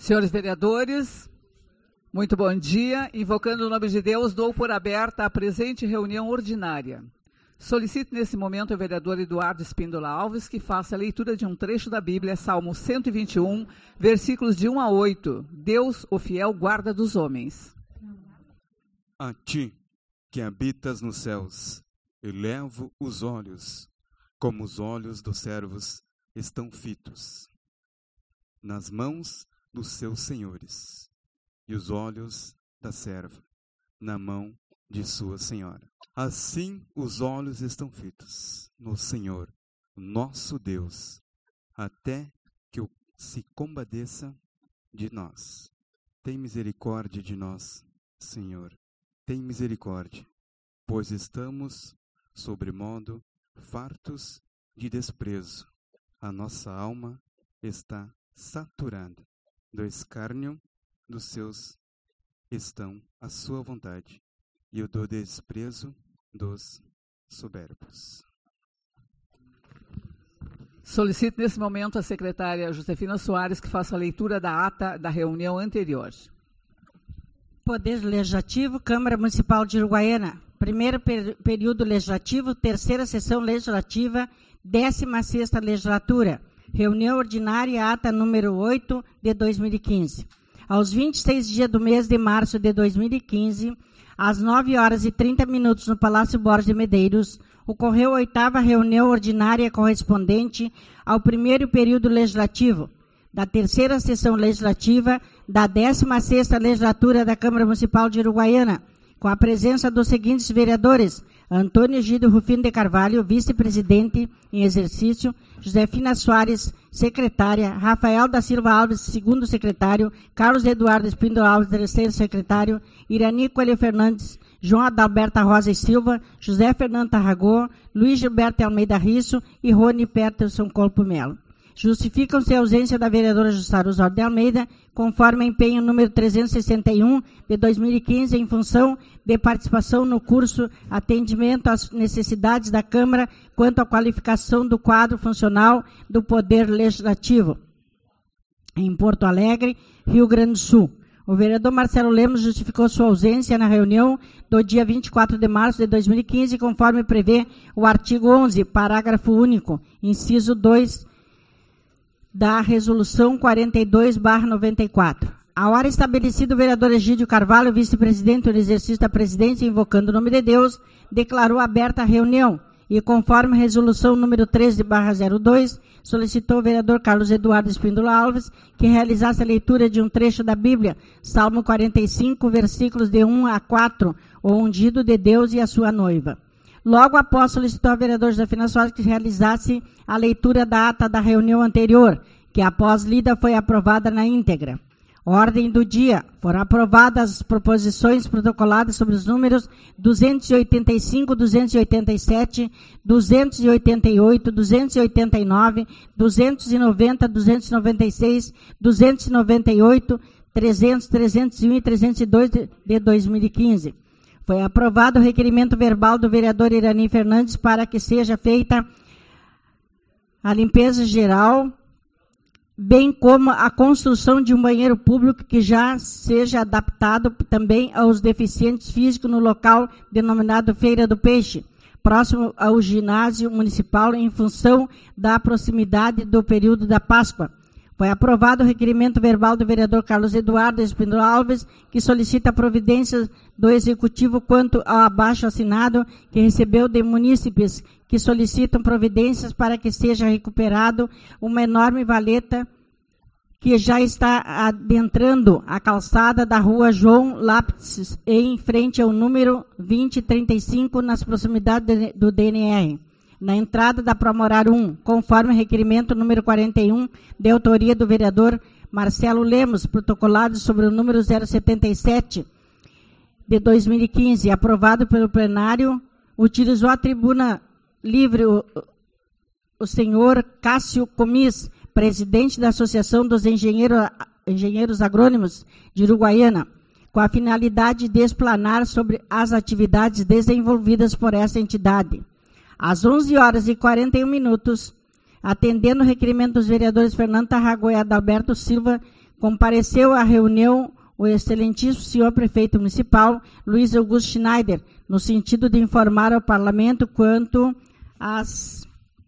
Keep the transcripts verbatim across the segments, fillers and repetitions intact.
Senhores vereadores, muito bom dia. Invocando o nome de Deus, dou por aberta a presente reunião ordinária. Solicito nesse momento o vereador Eduardo Espíndola Alves que faça a leitura de um trecho da Bíblia, Salmo cento e vinte e um, versículos de um a oito. Deus, o fiel guarda dos homens. A ti, que habitas nos céus, elevo os olhos, como os olhos dos servos estão fitos nas mãos dos seus senhores, e os olhos da serva na mão de sua senhora. Assim os olhos estão fitos no Senhor, nosso Deus, até que se compadeça de nós. Tem misericórdia de nós, Senhor, tem misericórdia, pois estamos, sobremodo, fartos de desprezo. A nossa alma está saturada do escárnio dos seus estão a sua vontade, e o do desprezo dos soberbos. Solicito nesse momento a secretária Josefina Soares que faça a leitura da ata da reunião anterior. Poder Legislativo, Câmara Municipal de Uruguaiana. Primeiro per- período legislativo, terceira sessão legislativa, décima sexta legislatura. Reunião ordinária, ata número oito de dois mil e quinze. Aos vinte e seis dias do mês de março de dois mil e quinze, às nove horas e trinta minutos no Palácio Borges de Medeiros, ocorreu a oitava reunião ordinária correspondente ao primeiro período legislativo da terceira sessão legislativa da décima sexta legislatura da Câmara Municipal de Uruguaiana, com a presença dos seguintes vereadores: Antônio Egidio Rufino de Carvalho, vice-presidente em exercício, Josefina Soares, secretária, Rafael da Silva Alves, segundo secretário, Carlos Eduardo Espíndola Alves, terceiro secretário, Irani Coelho Fernandes, João Adalberto Rosa e Silva, José Fernando Tarragó, Luiz Gilberto Almeida Risso e Rony Peterson Colpo Melo. Justificam-se a ausência da vereadora Jussara Osório de Almeida, conforme empenho número trezentos e sessenta e um de dois mil e quinze, em função de participação no curso Atendimento às Necessidades da Câmara quanto à qualificação do quadro funcional do Poder Legislativo, em Porto Alegre, Rio Grande do Sul. O vereador Marcelo Lemos justificou sua ausência na reunião do dia vinte e quatro de março de dois mil e quinze, conforme prevê o artigo onze, parágrafo único, inciso dois, da Resolução quarenta e dois barra noventa e quatro. A hora estabelecida, o vereador Egídio Carvalho, vice-presidente no exercício da presidência, invocando o nome de Deus, declarou aberta a reunião e, conforme a resolução número treze barra zero dois, solicitou o vereador Carlos Eduardo Espíndola Alves que realizasse a leitura de um trecho da Bíblia, Salmo quarenta e cinco, versículos de um a quatro, o ungido de Deus e a sua noiva. Logo após, solicitou ao vereador Josefina Soares que realizasse a leitura da ata da reunião anterior, que após lida foi aprovada na íntegra. Ordem do dia. Foram aprovadas as proposições protocoladas sobre os números duzentos e oitenta e cinco, duzentos e oitenta e sete, duzentos e oitenta e oito, duzentos e oitenta e nove, duzentos e noventa, duzentos e noventa e seis, duzentos e noventa e oito, trezentos, trezentos e um e trezentos e dois de, de dois mil e quinze. Foi aprovado o requerimento verbal do vereador Irani Fernandes para que seja feita a limpeza geral, bem como a construção de um banheiro público que já seja adaptado também aos deficientes físicos no local denominado Feira do Peixe, próximo ao ginásio municipal, em função da proximidade do período da Páscoa. Foi aprovado o requerimento verbal do vereador Carlos Eduardo Espíndola Alves, que solicita providências do Executivo quanto ao abaixo assinado, que recebeu de munícipes que solicitam providências para que seja recuperado uma enorme valeta que já está adentrando a calçada da rua João Lápis, em frente ao número vinte e trinta e cinco, nas proximidades do D N R. Na entrada da Promorar um, conforme requerimento número quarenta e um, de autoria do vereador Marcelo Lemos, protocolado sobre o número zero setenta e sete de dois mil e quinze, aprovado pelo plenário, utilizou a tribuna livre o, o senhor Cássio Comis, presidente da Associação dos Engenheiros, Engenheiros Agrônomos de Uruguaiana, com a finalidade de explanar sobre as atividades desenvolvidas por essa entidade. Às onze horas e quarenta e um minutos, atendendo o requerimento dos vereadores Fernando Tarragó e Adalberto Silva, compareceu à reunião o excelentíssimo senhor prefeito municipal, Luiz Augusto Schneider, no sentido de informar ao Parlamento quanto às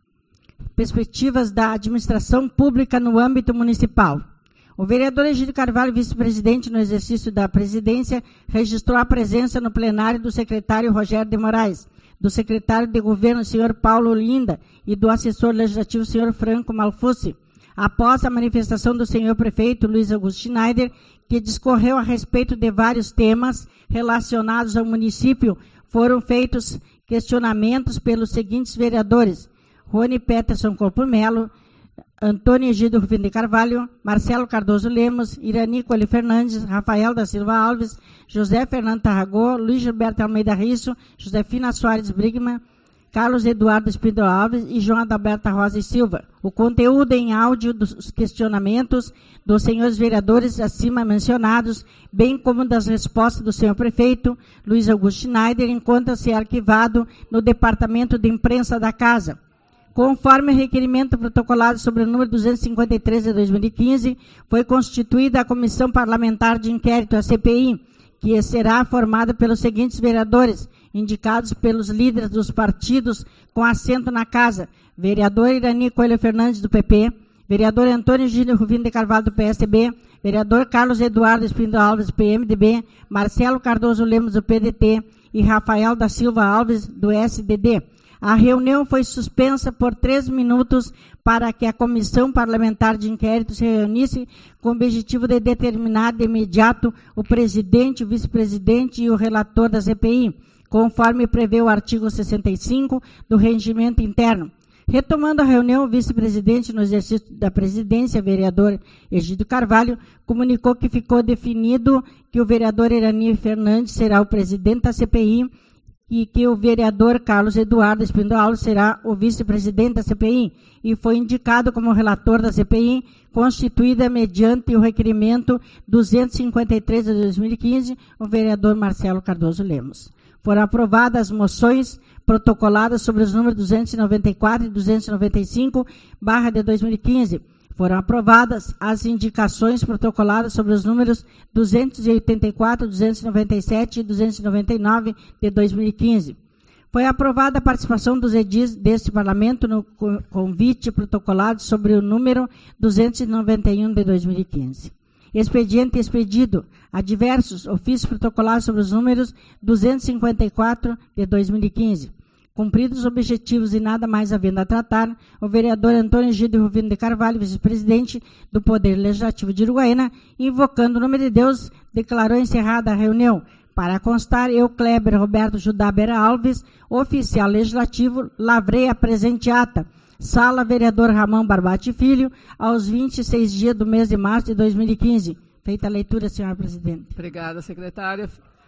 perspectivas da administração pública no âmbito municipal. O vereador Egídio Carvalho, vice-presidente no exercício da presidência, registrou a presença no plenário do secretário Rogério de Moraes, do secretário de governo, senhor Paulo Olinda, e do assessor legislativo, senhor Franco Malfucci, após a manifestação do senhor prefeito Luiz Augusto Schneider, que discorreu a respeito de vários temas relacionados ao município. Foram feitos questionamentos pelos seguintes vereadores: Rony Peterson Corpo Melo, Antônio Egídio Rufino de Carvalho, Marcelo Cardoso Lemos, Irani Coelho Fernandes, Rafael da Silva Alves, José Fernando Tarragó, Luiz Gilberto Almeida Risso, Josefina Soares Brigman, Carlos Eduardo Espíndola Alves e João Adalberto Rosa e Silva. O conteúdo em áudio dos questionamentos dos senhores vereadores acima mencionados, bem como das respostas do senhor prefeito, Luiz Augusto Schneider, encontra-se arquivado no Departamento de Imprensa da Casa. Conforme o requerimento protocolado sobre o número duzentos e cinquenta e três de dois mil e quinze, foi constituída a Comissão Parlamentar de Inquérito, a C P I, que será formada pelos seguintes vereadores, indicados pelos líderes dos partidos com assento na Casa: vereador Irani Coelho Fernandes, do P P, vereador Antônio Egídio Rufino de Carvalho, do P S B, vereador Carlos Eduardo Espíndola Alves, do P M D B, Marcelo Cardoso Lemos, do P D T, e Rafael da Silva Alves, do S D D. A reunião foi suspensa por três minutos para que a Comissão Parlamentar de Inquérito se reunisse com o objetivo de determinar de imediato o presidente, o vice-presidente e o relator da C P I, conforme prevê o artigo sessenta e cinco do Regimento Interno. Retomando a reunião, o vice-presidente no exercício da presidência, vereador Egídio Carvalho, comunicou que ficou definido que o vereador Irani Fernandes será o presidente da C P I e que o vereador Carlos Eduardo Espíndola Alves será o vice-presidente da C P I, e foi indicado como relator da C P I, constituída mediante o requerimento duzentos e cinquenta e três de dois mil e quinze, o vereador Marcelo Cardoso Lemos. Foram aprovadas as moções protocoladas sobre os números duzentos e noventa e quatro e duzentos e noventa e cinco, barra de dois mil e quinze. Foram aprovadas as indicações protocoladas sobre os números duzentos e oitenta e quatro, duzentos e noventa e sete e duzentos e noventa e nove de dois mil e quinze. Foi aprovada a participação dos edis deste Parlamento no convite protocolado sobre o número duzentos e noventa e um de dois mil e quinze. Expediente expedido a diversos ofícios protocolados sobre os números duzentos e cinquenta e quatro de dois mil e quinze. Cumpridos os objetivos e nada mais havendo a tratar, o vereador Antônio Egídio Rufino de Carvalho, vice-presidente do Poder Legislativo de Uruguaiana, invocando o nome de Deus, declarou encerrada a reunião. Para constar, eu, Kleber Roberto Judá Bera Alves, oficial legislativo, lavrei a presente ata. Sala Vereador Ramon Barbati Filho, aos vinte e seis dias do mês de março de dois mil e quinze. Feita a leitura, senhora presidente. Obrigada, secretária.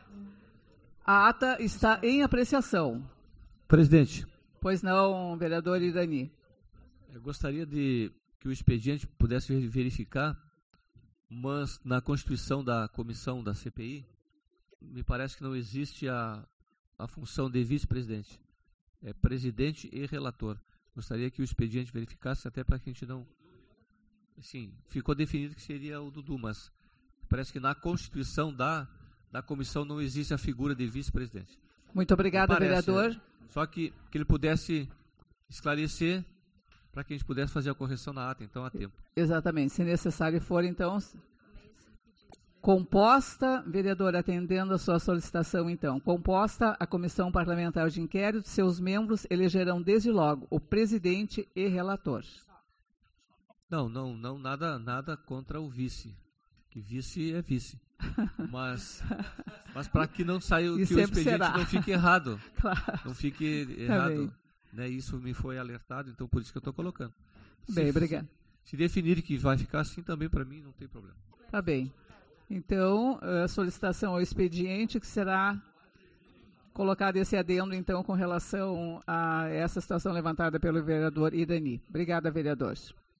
A ata está em apreciação. Presidente. Pois não, vereador Irani. Eu gostaria de que o expediente pudesse verificar, mas na constituição da comissão da C P I, me parece que não existe a, a função de vice-presidente. É presidente e relator. Gostaria que o expediente verificasse, até para que a gente não... Assim, ficou definido que seria o Dudu, mas parece que na constituição da, da comissão não existe a figura de vice-presidente. Muito obrigada, parece, vereador. É, só que, que ele pudesse esclarecer para que a gente pudesse fazer a correção na ata, então, a tempo. Exatamente. Se necessário for, então, composta, vereador, atendendo a sua solicitação, então, composta a Comissão Parlamentar de Inquérito, seus membros elegerão desde logo o presidente e relator. Não, não, não, nada, nada contra o vice, que vice é vice. Mas, mas para que não saia, que o expediente será. Não fique errado, claro. Não fique errado, né? Isso me foi alertado, então por isso que eu estou colocando. Bem, obrigado. Se definir que vai ficar assim também, para mim não tem problema. Tá bem. Então, a solicitação ao expediente, que será colocado esse adendo, então, com relação a essa situação levantada pelo vereador Irani. Obrigada, vereador.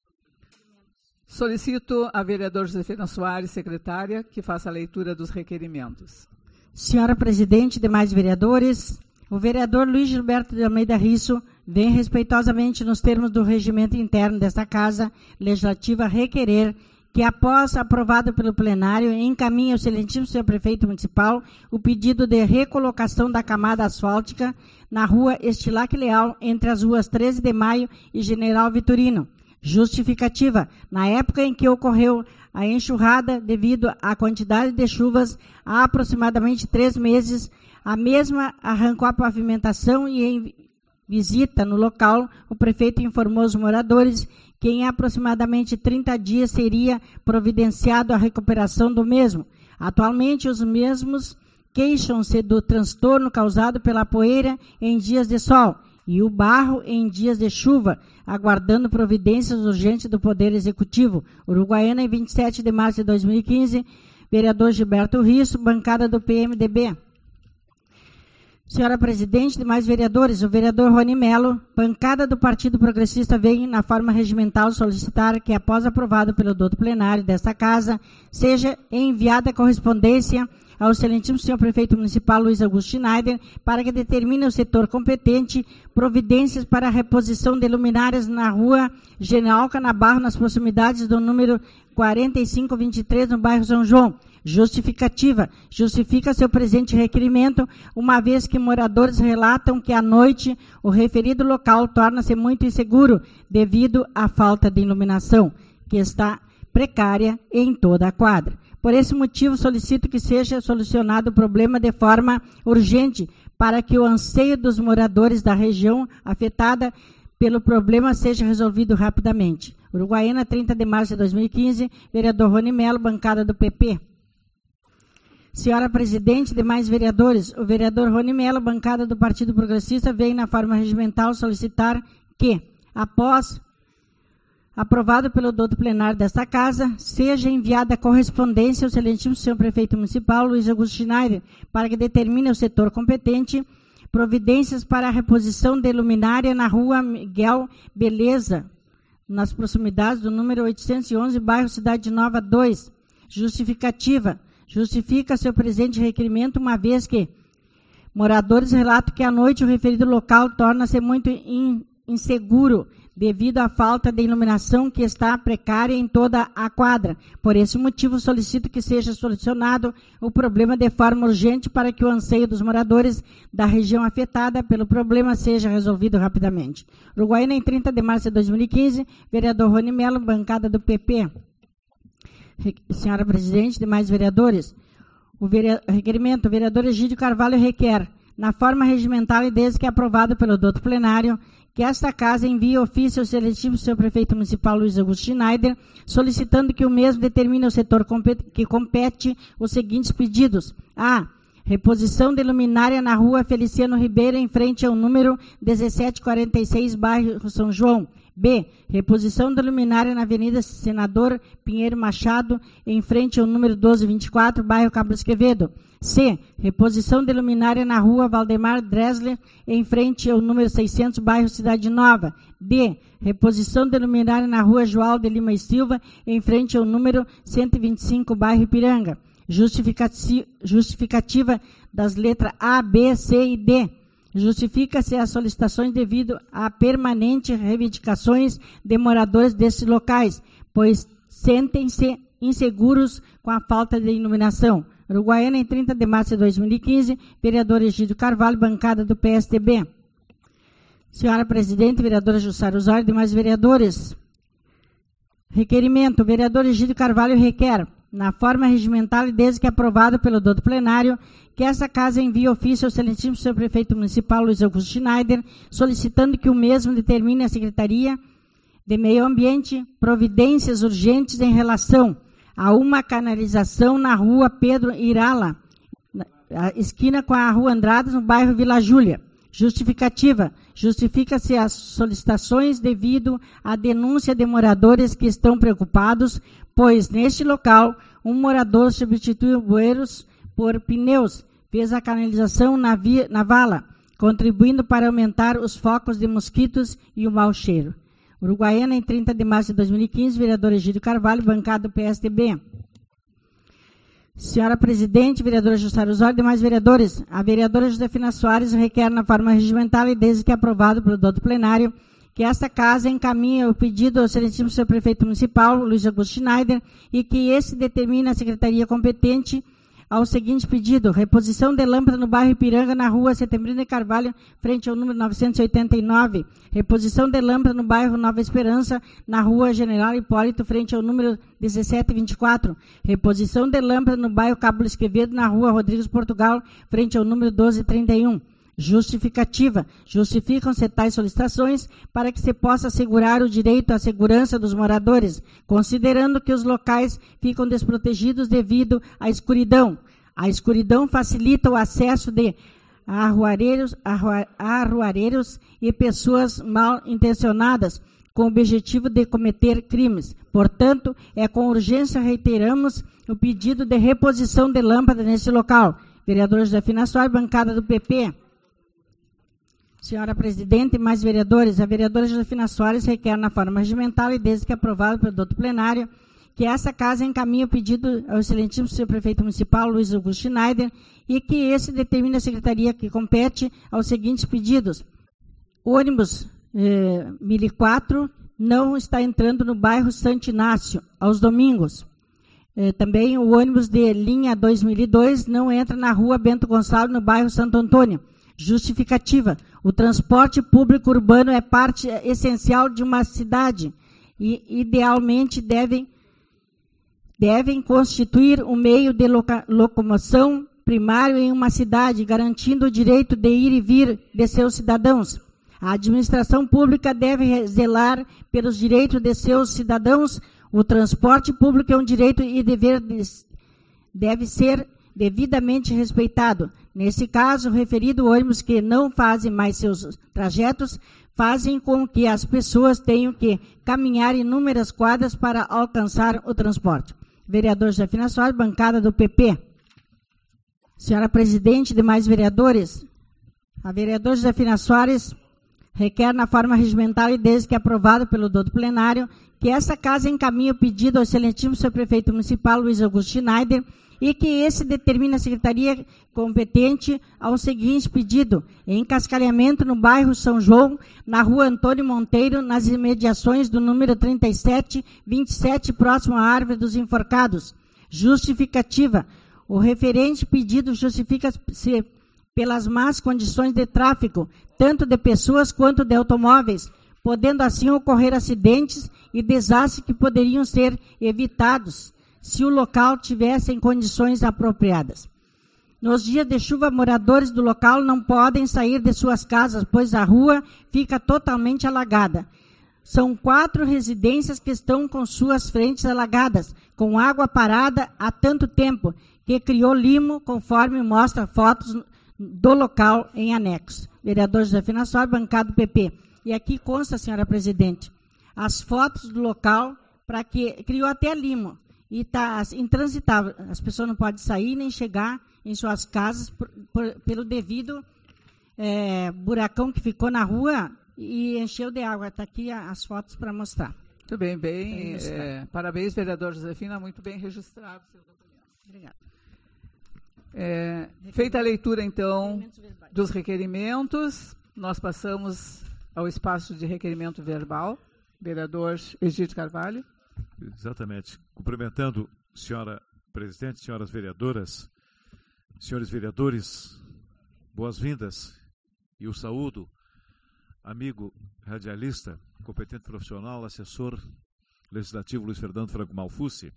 Solicito a vereadora Josefina Soares, secretária, que faça a leitura dos requerimentos. Senhora presidente, demais vereadores, o vereador Luiz Gilberto de Almeida Risso vem respeitosamente nos termos do regimento interno desta Casa Legislativa requerer que, após aprovado pelo plenário, encaminha ao excelentíssimo senhor prefeito municipal o pedido de recolocação da camada asfáltica na rua Estilac Leal, entre as ruas treze de maio e General Vitorino. Justificativa: na época em que ocorreu a enxurrada, devido à quantidade de chuvas, há aproximadamente três meses, a mesma arrancou a pavimentação e, em visita no local, o prefeito informou os moradores que em aproximadamente trinta dias seria providenciado a recuperação do mesmo. Atualmente, os mesmos queixam-se do transtorno causado pela poeira em dias de sol e o barro em dias de chuva, aguardando providências urgentes do Poder Executivo. Uruguaiana, em vinte e sete de março de dois mil e quinze, vereador Gilberto Risso, bancada do P M D B. Senhora presidente, demais vereadores, o vereador Rony Melo, bancada do Partido Progressista, vem, na forma regimental, solicitar que, após aprovado pelo douto plenário desta casa, seja enviada a correspondência ao excelentíssimo senhor prefeito municipal Luiz Augusto Schneider para que determine o setor competente providências para a reposição de luminárias na rua General Canabarro, nas proximidades do número quarenta e cinco vinte e três, no bairro São João. Justificativa: justifica seu presente requerimento, uma vez que moradores relatam que à noite o referido local torna-se muito inseguro devido à falta de iluminação, que está precária em toda a quadra. Por esse motivo, solicito que seja solucionado o problema de forma urgente, para que o anseio dos moradores da região afetada pelo problema seja resolvido rapidamente. Uruguaiana, trinta de março de dois mil e quinze, vereador Rony Melo, bancada do P P. Senhora presidente, demais vereadores, o vereador Rony Melo, bancada do Partido Progressista, vem, na forma regimental, solicitar que, após aprovado pelo douto plenário desta casa, seja enviada a correspondência ao excelentíssimo senhor prefeito municipal, Luiz Augusto Schneider, para que determine o setor competente providências para a reposição de luminária na rua Miguel Beleza, nas proximidades do número oitocentos e onze, bairro Cidade Nova dois. Justificativa: justifica seu presente requerimento, uma vez que moradores relatam que à noite o referido local torna-se muito in, inseguro devido à falta de iluminação que está precária em toda a quadra. Por esse motivo, solicito que seja solucionado o problema de forma urgente para que o anseio dos moradores da região afetada pelo problema seja resolvido rapidamente. Uruguaiana, em trinta de março de dois mil e quinze, vereador Rony Melo, bancada do P P. Senhora presidente, demais vereadores, o vere... requerimento, o vereador Egídio Carvalho requer, na forma regimental e desde que aprovado pelo douto plenário, que esta casa envie ofício ao excelentíssimo senhor prefeito municipal Luiz Augusto Schneider, solicitando que o mesmo determine o setor que compete os seguintes pedidos. A. Reposição de luminária na rua Feliciano Ribeiro, em frente ao número dezessete quarenta e seis, bairro São João. B. Reposição da luminária na Avenida Senador Pinheiro Machado, em frente ao número doze vinte e quatro, bairro Cabral Esquevedo. C. Reposição de luminária na rua Valdemar Dressler, em frente ao número seiscentos, bairro Cidade Nova. D. Reposição de luminária na rua João de Lima e Silva, em frente ao número cento e vinte e cinco, bairro Ipiranga. Justificati- justificativa das letras A, B, C e D. Justifica-se as solicitações devido a permanentes reivindicações de moradores desses locais, pois sentem-se inseguros com a falta de iluminação. Uruguaiana, em trinta de março de dois mil e quinze, vereador Egídio Carvalho, bancada do P S D B. Senhora presidente, vereadora Jussara Osório e demais vereadores. Requerimento. O vereador Egídio Carvalho requer, na forma regimental e desde que aprovado pelo douto plenário, que essa casa envie ofício ao excelentíssimo senhor prefeito municipal Luiz Augusto Schneider, solicitando que o mesmo determine a Secretaria de Meio Ambiente providências urgentes em relação a uma canalização na rua Pedro Irala, esquina com a rua Andradas, no bairro Vila Júlia. Justificativa. Justifica-se as solicitações devido à denúncia de moradores que estão preocupados, pois neste local um morador substituiu bueiros por pneus, fez a canalização na, via, na vala, contribuindo para aumentar os focos de mosquitos e o mau cheiro. Uruguaiana, em trinta de março de dois mil e quinze, vereador Egídio Carvalho, bancada do P S D B. Senhora presidente, vereadora Jussara Osório e demais vereadores, a vereadora Josefina Soares requer, na forma regimental e desde que aprovado pelo douto plenário, que esta casa encaminha o pedido ao excelentíssimo senhor prefeito municipal, Luiz Augusto Schneider, e que esse determina a secretaria competente ao seguinte pedido: reposição de lâmpada no bairro Ipiranga, na rua Setembrino de Carvalho, frente ao número novecentos e oitenta e nove. Reposição de lâmpada no bairro Nova Esperança, na rua General Hipólito, frente ao número dezessete vinte e quatro. Reposição de lâmpada no bairro Cabo Esquevedo, na rua Rodrigues Portugal, frente ao número doze trinta e um. Justificativa. Justificam-se tais solicitações para que se possa assegurar o direito à segurança dos moradores, considerando que os locais ficam desprotegidos devido à escuridão. A escuridão facilita o acesso de arruareiros, arrua, arruareiros e pessoas mal intencionadas, com o objetivo de cometer crimes. Portanto, é com urgência reiteramos o pedido de reposição de lâmpada nesse local. Vereador José Fina Soares, bancada do P P. Senhora Presidente e mais vereadores, a vereadora Josefina Soares requer na forma regimental e desde que aprovado pelo doutor plenário, que essa casa encaminhe o pedido ao excelentíssimo senhor prefeito municipal, Luiz Augusto Schneider, e que esse determine a secretaria que compete aos seguintes pedidos. O ônibus eh, mil e quatro não está entrando no bairro Santo Inácio, aos domingos. Eh, também o ônibus de linha dois mil e dois não entra na rua Bento Gonçalves, no bairro Santo Antônio. Justificativa. O transporte público urbano é parte essencial de uma cidade e, idealmente, devem, devem constituir um meio de loca, locomoção primário em uma cidade, garantindo o direito de ir e vir de seus cidadãos. A administração pública deve zelar pelos direitos de seus cidadãos. O transporte público é um direito e dever de, deve ser devidamente respeitado. Nesse caso, o referido ônibus que não fazem mais seus trajetos fazem com que as pessoas tenham que caminhar inúmeras quadras para alcançar o transporte. Vereador Josefina Soares, bancada do P P. Senhora Presidente e demais vereadores, a vereadora Josefina Soares requer na forma regimental e desde que aprovado pelo doutor plenário que essa casa encaminhe o pedido ao excelentíssimo senhor prefeito municipal, Luiz Augusto Schneider, e que esse determine a secretaria competente ao seguinte pedido: encascalhamento no bairro São João, na rua Antônio Monteiro, nas imediações do número trinta e sete vinte e sete, próximo à árvore dos enforcados. Justificativa. O referente pedido justifica-se pelas más condições de tráfego, tanto de pessoas quanto de automóveis, podendo assim ocorrer acidentes e desastres que poderiam ser evitados se o local tivesse em condições apropriadas. Nos dias de chuva, moradores do local não podem sair de suas casas, pois a rua fica totalmente alagada. São quatro residências que estão com suas frentes alagadas, com água parada há tanto tempo, que criou limo, conforme mostra fotos do local em anexo. Vereador Josefina Soares, bancada do P P. E aqui consta, senhora Presidente, as fotos do local, para que criou até limo. E está intransitável. As pessoas não podem sair nem chegar em suas casas por, por, pelo devido é, buracão que ficou na rua e encheu de água. Está aqui as fotos para mostrar. Muito bem, bem. É, parabéns, vereador Josefina, muito bem registrado seu documento. Obrigada. É, feita a leitura, então, dos requerimentos, nós passamos ao espaço de requerimento verbal. Vereador Egídio Carvalho. Exatamente. Cumprimentando, senhora presidente, senhoras vereadoras, senhores vereadores, boas-vindas e o saúdo, amigo radialista, competente profissional, assessor legislativo Luiz Fernando Franco Malfucci.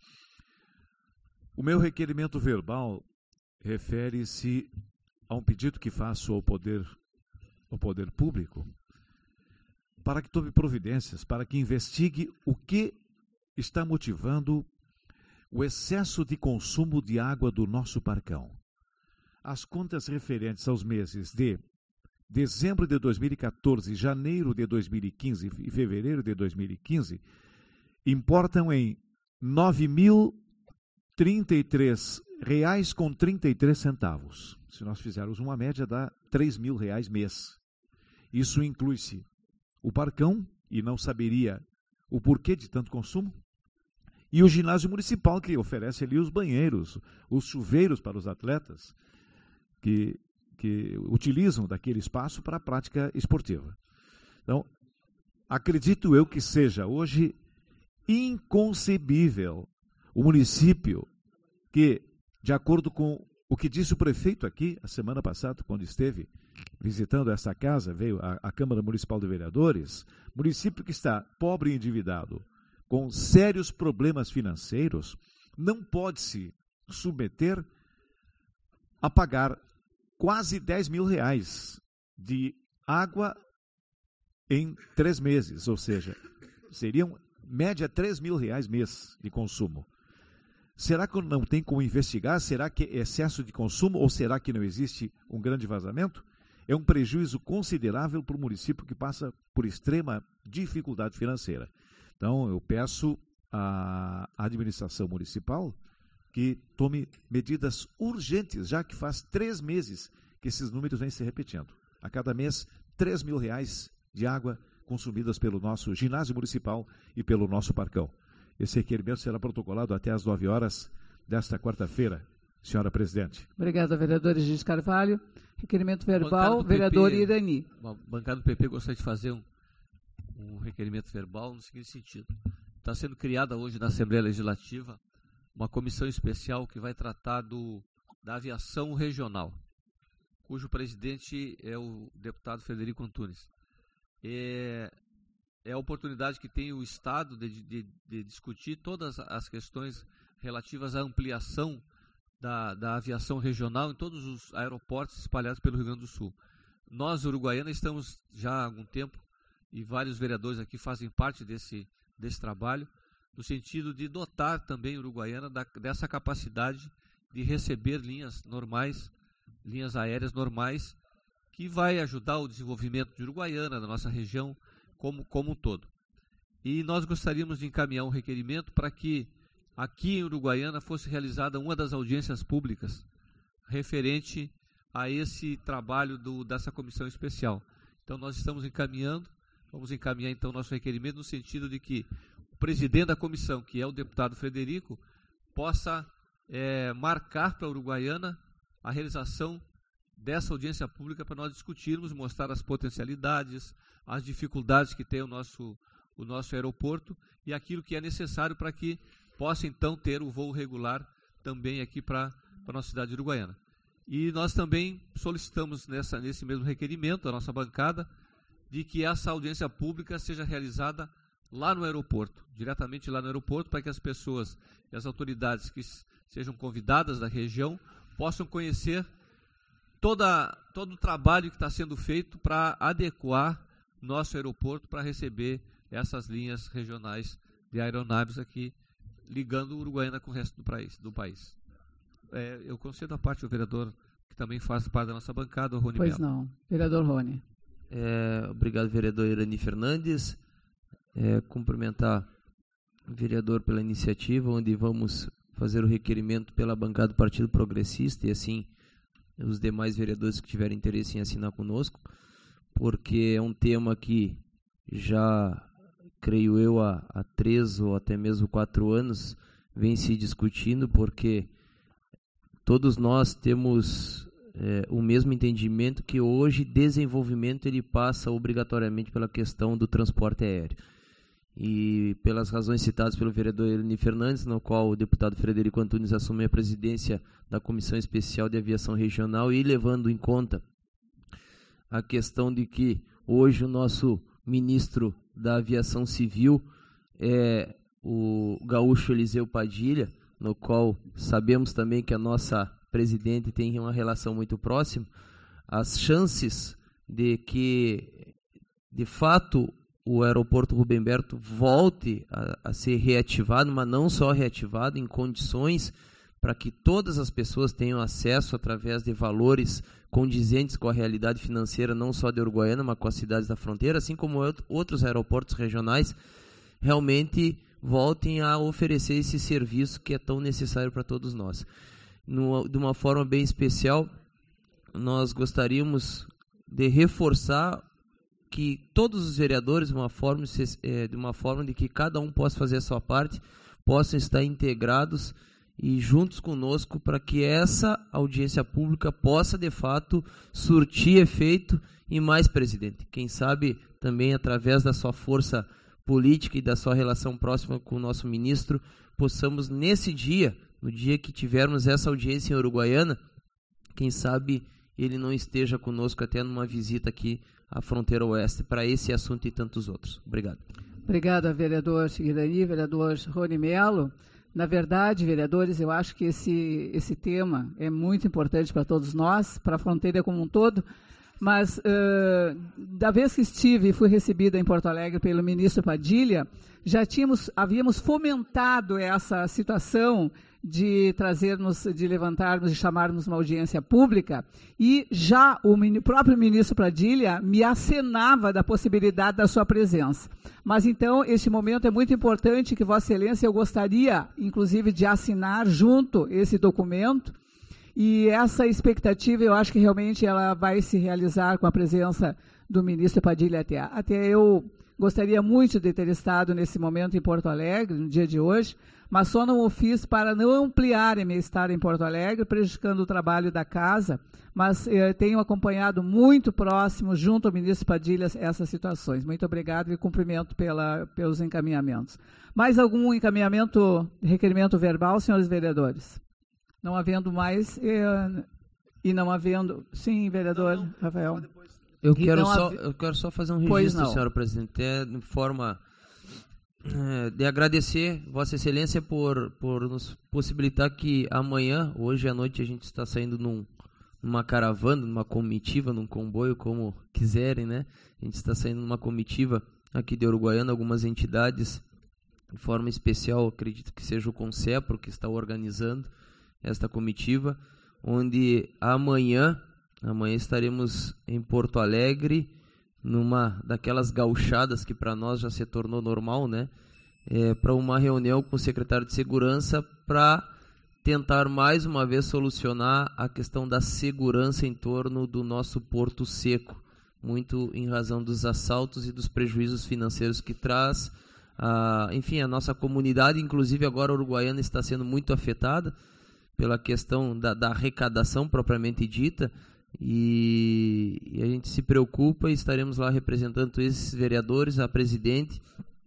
O meu requerimento verbal refere-se a um pedido que faço ao poder, ao poder público para que tome providências, para que investigue o que está motivando o excesso de consumo de água do nosso parcão. As contas referentes aos meses de dezembro de dois mil e quatorze, janeiro de dois mil e quinze e fevereiro de dois mil e quinze importam em nove mil e trinta e três reais com trinta e três centavos. Se nós fizermos uma média, dá três mil reais mês. Isso inclui-se o parcão, e não saberia o porquê de tanto consumo, e o ginásio municipal, que oferece ali os banheiros, os chuveiros para os atletas que, que utilizam daquele espaço para a prática esportiva. Então, acredito eu que seja hoje inconcebível o município que, de acordo com o que disse o prefeito aqui, a semana passada, quando esteve visitando essa casa, veio a, a Câmara Municipal de Vereadores, município que está pobre e endividado, com sérios problemas financeiros, não pode se submeter a pagar quase dez mil reais de água em três meses, ou seja, seriam média três mil reais mês de consumo. Será que não tem como investigar? Será que é excesso de consumo ou será que não existe um grande vazamento? É um prejuízo considerável para o município que passa por extrema dificuldade financeira. Então, eu peço à administração municipal que tome medidas urgentes, já que faz três meses que esses números vêm se repetindo. A cada mês, três mil reais de água consumidas pelo nosso ginásio municipal e pelo nosso parcão. Esse requerimento será protocolado até às nove horas desta quarta-feira, senhora presidente. Obrigada, vereador Egídio Carvalho. Requerimento verbal, vereador P P, Irani. A bancada do P P gostaria de fazer um, um requerimento verbal no seguinte sentido. Está sendo criada hoje na Assembleia Legislativa uma comissão especial que vai tratar do, da aviação regional, cujo presidente é o deputado Frederico Antunes. É, é a oportunidade que tem o Estado de, de, de discutir todas as questões relativas à ampliação da, da aviação regional em todos os aeroportos espalhados pelo Rio Grande do Sul. Nós, Uruguaiana, estamos já há algum tempo, e vários vereadores aqui fazem parte desse, desse trabalho, no sentido de dotar também Uruguaiana da, dessa capacidade de receber linhas normais, linhas aéreas normais, que vai ajudar o desenvolvimento de Uruguaiana, da nossa região, como, como um todo. E nós gostaríamos de encaminhar um requerimento para que aqui em Uruguaiana fosse realizada uma das audiências públicas referente a esse trabalho do, dessa comissão especial. Então nós estamos encaminhando, vamos encaminhar então nosso requerimento no sentido de que o presidente da comissão, que é o deputado Frederico, possa é, marcar para a Uruguaiana a realização dessa audiência pública para nós discutirmos, mostrar as potencialidades, as dificuldades que tem o nosso, o nosso aeroporto e aquilo que é necessário para que possa então ter o voo regular também aqui para a nossa cidade de Uruguaiana. E nós também solicitamos nessa, nesse mesmo requerimento, a nossa bancada, de que essa audiência pública seja realizada lá no aeroporto, diretamente lá no aeroporto, para que as pessoas e as autoridades que sejam convidadas da região possam conhecer toda, todo o trabalho que está sendo feito para adequar nosso aeroporto para receber essas linhas regionais de aeronaves aqui, ligando Uruguaiana com o resto do país. Do país. É, eu concedo a parte do vereador, que também faz parte da nossa bancada, o Rony Pois Mello. não. Vereador Rony. É, obrigado, vereador Irani Fernandes. É, cumprimentar o vereador pela iniciativa, onde vamos fazer o requerimento pela bancada do Partido Progressista e assim os demais vereadores que tiverem interesse em assinar conosco, porque é um tema que já, creio eu, há, há três ou até mesmo quatro anos vem se discutindo, porque todos nós temos é, o mesmo entendimento que hoje desenvolvimento ele passa obrigatoriamente pela questão do transporte aéreo. E pelas razões citadas pelo vereador Irani Fernandes, no qual o deputado Frederico Antunes assume a presidência da Comissão Especial de Aviação Regional e levando em conta a questão de que hoje o nosso ministro da Aviação Civil é o gaúcho Eliseu Padilha, no qual sabemos também que a nossa presidente tem uma relação muito próxima, as chances de que, de fato, o aeroporto Rubem Berto volte a, a ser reativado, mas não só reativado, em condições para que todas as pessoas tenham acesso através de valores condizentes com a realidade financeira, não só de Uruguaiana, mas com as cidades da fronteira, assim como outros aeroportos regionais, realmente voltem a oferecer esse serviço que é tão necessário para todos nós. No, de uma forma bem especial, nós gostaríamos de reforçar que todos os vereadores, de uma forma, de uma forma de que cada um possa fazer a sua parte, possam estar integrados e juntos conosco para que essa audiência pública possa, de fato, surtir efeito e mais, presidente. Quem sabe também através da sua força política e da sua relação próxima com o nosso ministro, possamos nesse dia, no dia que tivermos essa audiência em Uruguaiana, quem sabe ele não esteja conosco até numa visita aqui à fronteira oeste para esse assunto e tantos outros. Obrigado. Obrigada, vereador Irani, vereador Rony Melo. Na verdade, vereadores, eu acho que esse, esse tema é muito importante para todos nós, para a fronteira como um todo, mas uh, da vez que estive e fui recebida em Porto Alegre pelo ministro Padilha, já tínhamos, havíamos fomentado essa situação de trazermos, de levantarmos e chamarmos uma audiência pública, e já o mini, próprio ministro Padilha me acenava da possibilidade da sua presença. Mas então, este momento é muito importante que Vossa Excelência, eu gostaria, inclusive, de assinar junto esse documento, e essa expectativa, eu acho que realmente ela vai se realizar com a presença do ministro Padilha até. Até eu gostaria muito de ter estado nesse momento em Porto Alegre, no dia de hoje, mas só não o fiz para não ampliar meu estar em Porto Alegre, prejudicando o trabalho da casa, mas eh, tenho acompanhado muito próximo, junto ao ministro Padilha, essas situações. Muito obrigado e cumprimento pela, pelos encaminhamentos. Mais algum encaminhamento, requerimento verbal, senhores vereadores? Não havendo mais, eh, e não havendo... Sim, vereador não, não, Rafael. Eu quero, só, eu quero só fazer um registro, senhora presidente, é, de forma é, de agradecer Vossa Excelência por, por nos possibilitar que amanhã, hoje à noite, a gente está saindo num, numa caravana, numa comitiva, num comboio, como quiserem, né? A gente está saindo numa comitiva aqui de Uruguaiana, algumas entidades, de forma especial, acredito que seja o Concepro que está organizando esta comitiva, onde amanhã... Amanhã estaremos em Porto Alegre, numa daquelas gauchadas que para nós já se tornou normal, né? É, para uma reunião com o secretário de Segurança para tentar mais uma vez solucionar a questão da segurança em torno do nosso Porto Seco, muito em razão dos assaltos e dos prejuízos financeiros que traz. Ah, enfim, a nossa comunidade, inclusive agora a uruguaiana, está sendo muito afetada pela questão da, da arrecadação propriamente dita. E, e a gente se preocupa e estaremos lá representando esses vereadores, a presidente,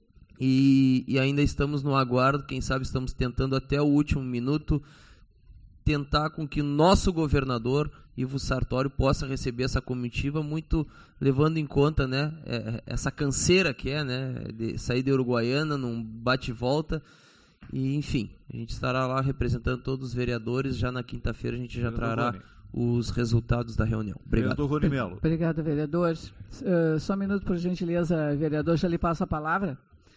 e, e ainda estamos no aguardo, quem sabe estamos tentando até o último minuto tentar com que o nosso governador, Ivo Sartório, possa receber essa comitiva, muito levando em conta, né, essa canseira que é, né, de sair de Uruguaiana num bate-volta. E enfim, a gente estará lá representando todos os vereadores, já na quinta-feira a gente já trará os resultados da reunião. Obrigado. Vereador Rony Melo. Obrigado, vereador. Uh, só um minuto, por gentileza, vereador, já lhe passo a palavra.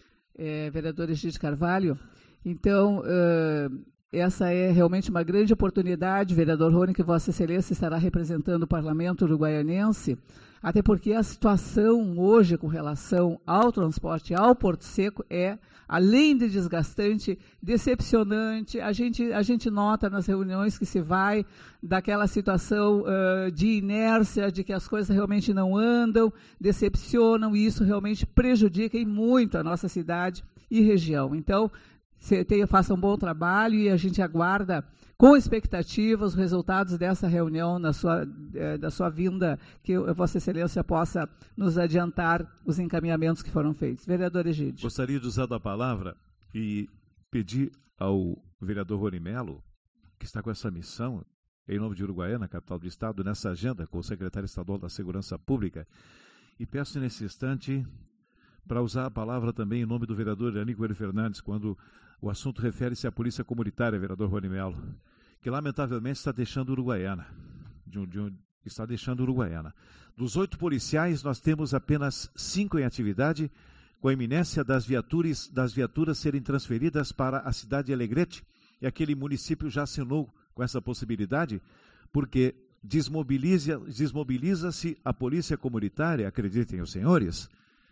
É, vereador Egídio Carvalho. Então, uh, essa é realmente uma grande oportunidade, vereador Rony, que Vossa Excelência estará representando o parlamento uruguaianense, até porque a situação hoje com relação ao transporte ao Porto Seco é, além de desgastante, decepcionante. A gente, a gente nota nas reuniões que se vai daquela situação uh, de inércia, de que as coisas realmente não andam, decepcionam, e isso realmente prejudica e muito a nossa cidade e região. Então, tenha, faça um bom trabalho e a gente aguarda com expectativa os resultados dessa reunião, na sua, eh, da sua vinda, que Vossa Excelência possa nos adiantar os encaminhamentos que foram feitos. Vereador Egídio. Gostaria de usar a palavra e pedir ao vereador Rony Melo, que está com essa missão, em nome de Uruguaiana, capital do estado, nessa agenda com o secretário estadual da Segurança Pública, e peço nesse instante para usar a palavra também em nome do vereador Irani Coelho Fernandes, quando o assunto refere-se à polícia comunitária, vereador Rony Melo, que lamentavelmente está deixando Uruguaiana. De um, de um, está deixando Uruguaiana. Dos oito policiais, nós temos apenas cinco em atividade, com a iminência das viaturas, das viaturas serem transferidas para a cidade de Alegrete, e aquele município já assinou com essa possibilidade, porque desmobiliza, desmobiliza-se a polícia comunitária, acreditem os senhores,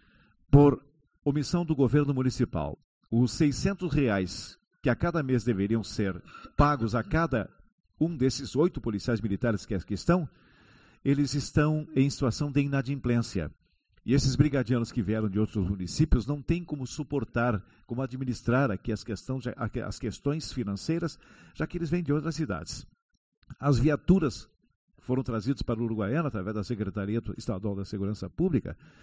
por omissão do governo municipal. Os seiscentos reais que a cada mês deveriam ser pagos a cada um desses oito policiais militares que aqui estão, eles estão em situação de inadimplência. E esses brigadianos que vieram de outros municípios não têm como suportar, como administrar aqui as questões, as questões financeiras, já que eles vêm de outras cidades. As viaturas foram trazidas para o Uruguaiana através da Secretaria Estadual da Segurança Pública,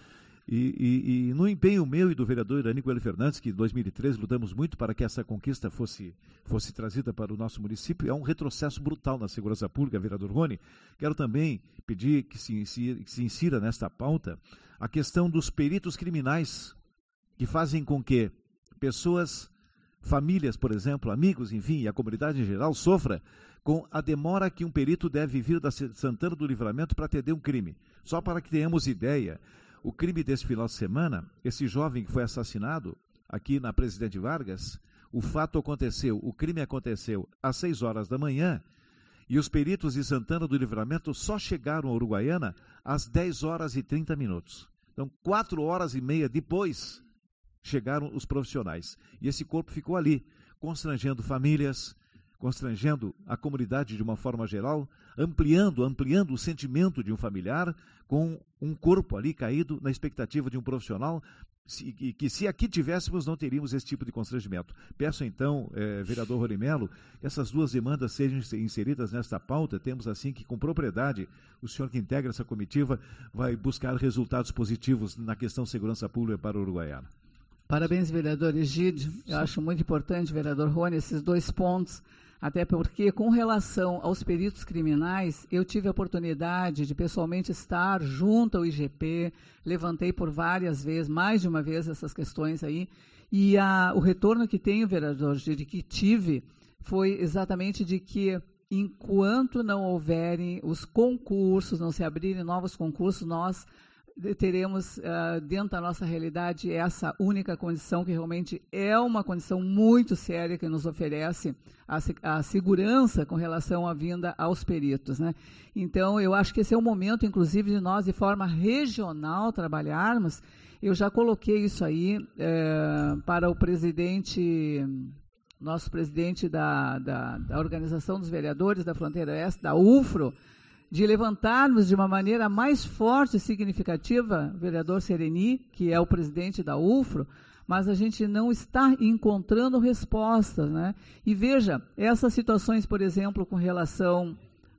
E, e, e no empenho meu e do vereador Irani Coelho Fernandes, que em dois mil e treze lutamos muito para que essa conquista fosse, fosse trazida para o nosso município, é um retrocesso brutal na segurança pública, vereador Rony. Quero também pedir que se, insira, que se insira nesta pauta a questão dos peritos criminais, que fazem com que pessoas, famílias, por exemplo, amigos, enfim, e a comunidade em geral, sofra com a demora que um perito deve vir da Santana do Livramento para atender um crime. Só para que tenhamos ideia, o crime desse final de semana, esse jovem que foi assassinado aqui na Presidente Vargas, o fato aconteceu, o crime aconteceu às seis horas da manhã e os peritos de Santana do Livramento só chegaram a Uruguaiana às dez horas e trinta minutos. Então, quatro horas e meia depois, chegaram os profissionais. E esse corpo ficou ali, constrangendo famílias, constrangendo a comunidade de uma forma geral, ampliando, ampliando o sentimento de um familiar com um corpo ali caído na expectativa de um profissional, se, e que se aqui tivéssemos não teríamos esse tipo de constrangimento. Peço então, eh, vereador Rony Melo, que essas duas demandas sejam inseridas nesta pauta. Temos assim que, com propriedade, o senhor que integra essa comitiva vai buscar resultados positivos na questão segurança pública para o Uruguaiana. Parabéns, vereador Egídio. Eu acho muito importante, vereador Rony, esses dois pontos, até porque, com relação aos peritos criminais, eu tive a oportunidade de pessoalmente estar junto ao I G P, levantei por várias vezes, mais de uma vez, essas questões aí, e a, o retorno que tenho, vereador Egídio, que tive, foi exatamente de que, enquanto não houverem os concursos, não se abrirem novos concursos, nós teremos uh, dentro da nossa realidade essa única condição, que realmente é uma condição muito séria que nos oferece a, a segurança com relação à vinda aos peritos, né? Então, eu acho que esse é o momento, inclusive, de nós, de forma regional, trabalharmos. Eu já coloquei isso aí uh, para o presidente, nosso presidente da, da, da Organização dos Vereadores da Fronteira Oeste, da U F R O, de levantarmos de uma maneira mais forte e significativa, vereador Sereni, que é o presidente da U F R O, mas a gente não está encontrando respostas, né? E veja, essas situações, por exemplo, com relação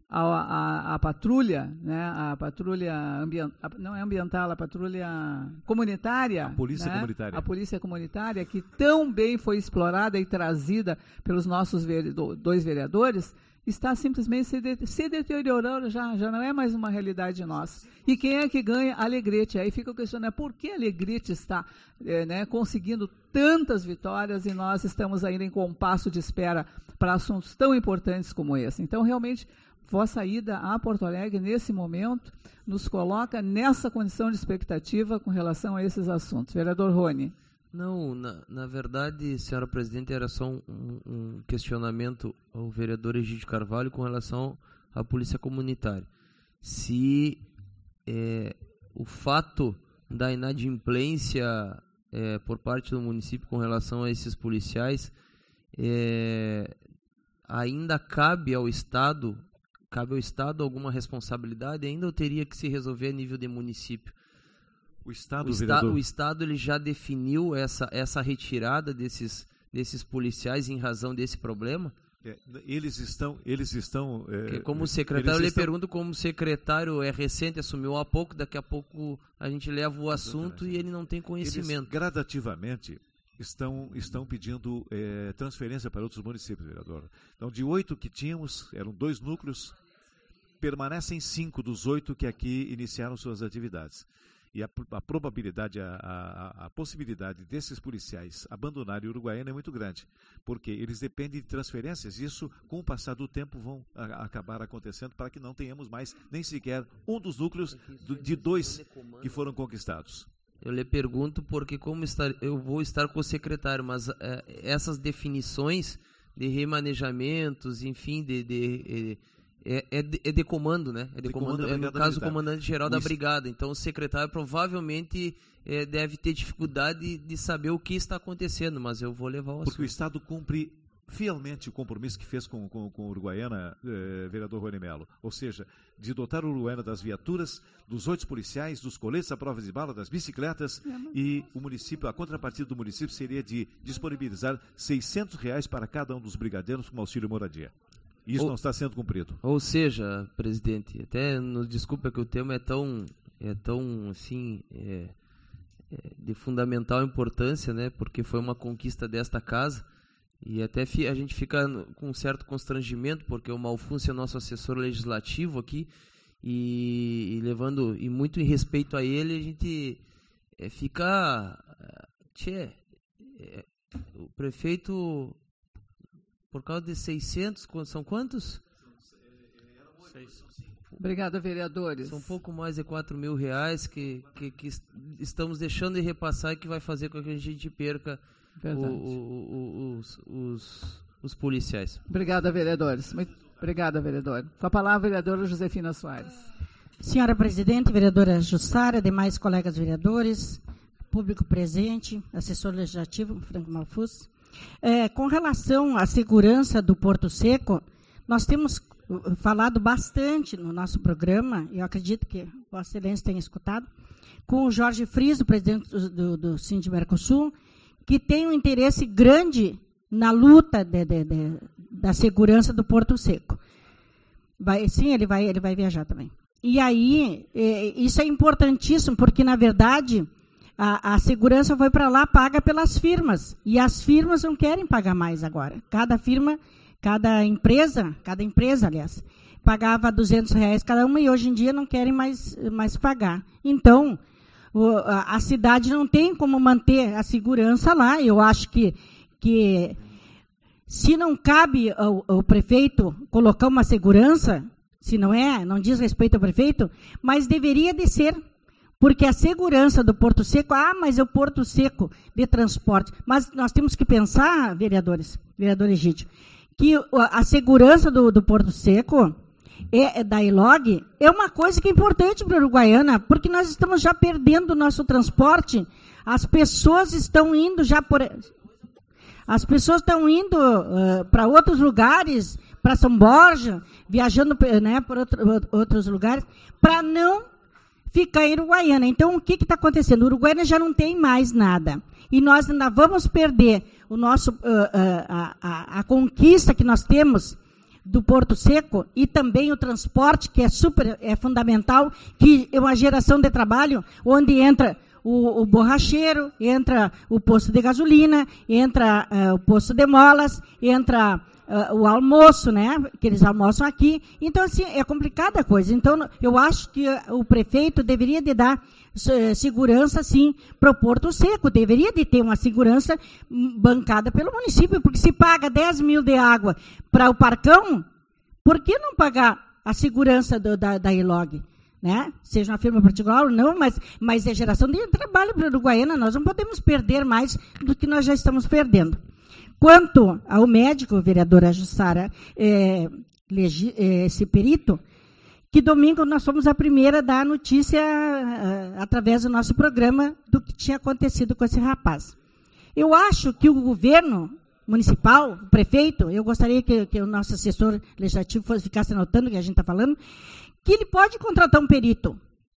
à patrulha, né? A patrulha ambiental, não é ambiental, a patrulha comunitária. A polícia, né? Comunitária. A polícia comunitária, que tão bem foi explorada e trazida pelos nossos vereador, dois vereadores, está simplesmente se, de, se deteriorando, já, já não é mais uma realidade nossa. E quem é que ganha? Alegrete. Aí fica o questionamento, por que Alegrete está é, né, conseguindo tantas vitórias e nós estamos ainda em compasso de espera para assuntos tão importantes como esse? Então, realmente, vossa ida a Porto Alegre, nesse momento, nos coloca nessa condição de expectativa com relação a esses assuntos. Vereador Rony. Não, na, na verdade, senhora presidente, era só um, um questionamento ao vereador Egídio Carvalho com relação à polícia comunitária. Se é, o fato da inadimplência é, por parte do município com relação a esses policiais é, ainda cabe ao Estado, cabe ao Estado alguma responsabilidade, ainda ou teria que se resolver a nível de município? O Estado, o, esta, o Estado ele já definiu essa, essa retirada desses, desses policiais em razão desse problema? É, eles estão... Eles estão é, como secretário, eu lhe estão... pergunto, como secretário é recente, assumiu há pouco, daqui a pouco a gente leva o assunto Exatamente. E ele não tem conhecimento. Eles gradativamente estão, estão pedindo é, transferência para outros municípios, vereador. Então, de oito que tínhamos, eram dois núcleos, permanecem cinco dos oito que aqui iniciaram suas atividades. E a, a probabilidade, a, a, a possibilidade desses policiais abandonarem o Uruguaiana é muito grande, porque eles dependem de transferências, e isso, com o passar do tempo, vão a, acabar acontecendo para que não tenhamos mais nem sequer um dos núcleos do, de dois que foram conquistados. Eu lhe pergunto porque como estar, eu vou estar com o secretário, mas é, essas definições de remanejamentos, enfim, de... de, de É, é, de, é de comando, né? É, de de comando, é no caso o comandante-geral da brigada. Então o secretário provavelmente é, deve ter dificuldade de saber o que está acontecendo, mas eu vou levar o assunto. Porque o Estado cumpre fielmente o compromisso que fez com, com, com o Uruguaiana, eh, vereador Rony Melo. Ou seja, de dotar o Uruguaiana das viaturas, dos oito policiais, dos coletes à prova de bala, das bicicletas, e o município, a contrapartida do município seria de disponibilizar seiscentos reais para cada um dos brigadeiros como auxílio moradia. Isso ou, não está sendo cumprido. Ou seja, presidente, até nos desculpa que o tema é tão, é tão assim, é, de fundamental importância, né, porque foi uma conquista desta casa, e até fi, a gente fica com um certo constrangimento, porque o Malfunce é nosso assessor legislativo aqui, e, e levando, e muito em respeito a ele, a gente é, fica... Tchê, é, o prefeito, por causa de seiscentos, são quantos? Seis. Obrigada, vereadores. São um pouco mais de quatro mil reais que, que, que estamos deixando de repassar e que vai fazer com que a gente perca o, o, o, os, os, os policiais. Obrigada, vereadores. Muito obrigada, vereador. Com a palavra, a vereadora Josefina Soares. Senhora presidente, vereadora Jussara, demais colegas vereadores, público presente, assessor legislativo, Franco Malfus. É, com relação à segurança do Porto Seco, nós temos falado bastante no nosso programa, e eu acredito que Vossa Excelência tenha escutado, com o Jorge Friso, presidente do, do, do Sindi Mercosul, que tem um interesse grande na luta de, de, de, da segurança do Porto Seco. Vai, sim, ele vai, ele vai viajar também. E aí, é, isso é importantíssimo, porque, na verdade, a, a segurança foi para lá paga pelas firmas, e as firmas não querem pagar mais agora. Cada firma... Cada empresa, cada empresa, aliás, pagava duzentos reais cada uma e hoje em dia não querem mais, mais pagar. Então, o, a, a cidade não tem como manter a segurança lá. Eu acho que, que se não cabe ao, ao prefeito colocar uma segurança, se não é, não diz respeito ao prefeito, mas deveria de ser, porque a segurança do Porto Seco, ah, mas é o Porto Seco de transporte. Mas nós temos que pensar, vereadores, vereador Egídio, que a segurança do, do Porto Seco, é, da I L O G, é uma coisa que é importante para a Uruguaiana, porque nós estamos já perdendo o nosso transporte, as pessoas estão indo já por... As pessoas estão indo uh, para outros lugares, para São Borja, viajando, né, por outro, outros lugares, para não ficar em Uruguaiana. Então, o que está acontecendo? Uruguaiana já não tem mais nada. E nós ainda vamos perder o nosso, uh, uh, a, a, a conquista que nós temos do Porto Seco e também o transporte, que é super, é fundamental, que é uma geração de trabalho, onde entra o, o borracheiro, entra o posto de gasolina, entra uh, o posto de molas, entra uh, o almoço, né, que eles almoçam aqui. Então, assim, é complicada a coisa. Então, eu acho que o prefeito deveria de dar segurança, sim, para o Porto Seco. Deveria de ter uma segurança bancada pelo município, porque se paga dez mil de água para o Parcão, por que não pagar a segurança do, da, da I L O G? Né? Seja uma firma particular ou não, mas, mas é geração de trabalho para a Uruguaiana. Nós não podemos perder mais do que nós já estamos perdendo. Quanto ao médico, vereadora Jussara, é, legi, é, esse perito, que domingo nós fomos a primeira a dar a notícia, uh, através do nosso programa, do que tinha acontecido com esse rapaz. Eu acho que o governo municipal, o prefeito, eu gostaria que, que o nosso assessor legislativo fosse, ficasse anotando o que a gente está falando, que ele pode contratar um perito.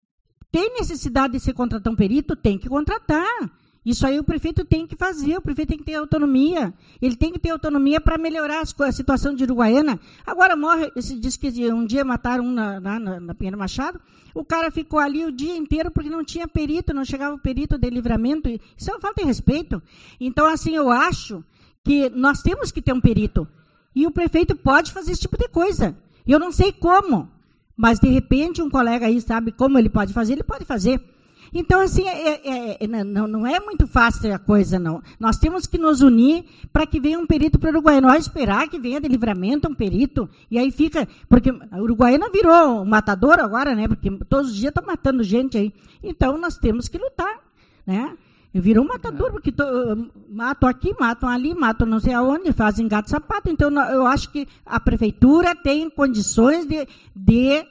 Tem necessidade de se contratar um perito? Tem que contratar. Isso aí o prefeito tem que fazer, o prefeito tem que ter autonomia. Ele tem que ter autonomia para melhorar a situação de Uruguaiana. Agora morre, se diz que um dia mataram um na, na, na Pinheiro Machado, o cara ficou ali o dia inteiro porque não tinha perito, não chegava o perito de livramento. Isso é uma falta de respeito. Então, assim, eu acho que nós temos que ter um perito. E o prefeito pode fazer esse tipo de coisa. Eu não sei como, mas de repente um colega aí sabe como ele pode fazer, ele pode fazer. Então, assim, é, é, não, não é muito fácil a coisa, não. Nós temos que nos unir para que venha um perito para o Uruguaiana. Nós esperar que venha de livramento um perito, e aí fica... Porque a Uruguaiana virou um matador agora, né? Porque todos os dias estão matando gente aí. Então, nós temos que lutar, né? Virou um matador, porque to, matam aqui, matam ali, matam não sei aonde, fazem gato sapato. Então, eu acho que a prefeitura tem condições de... de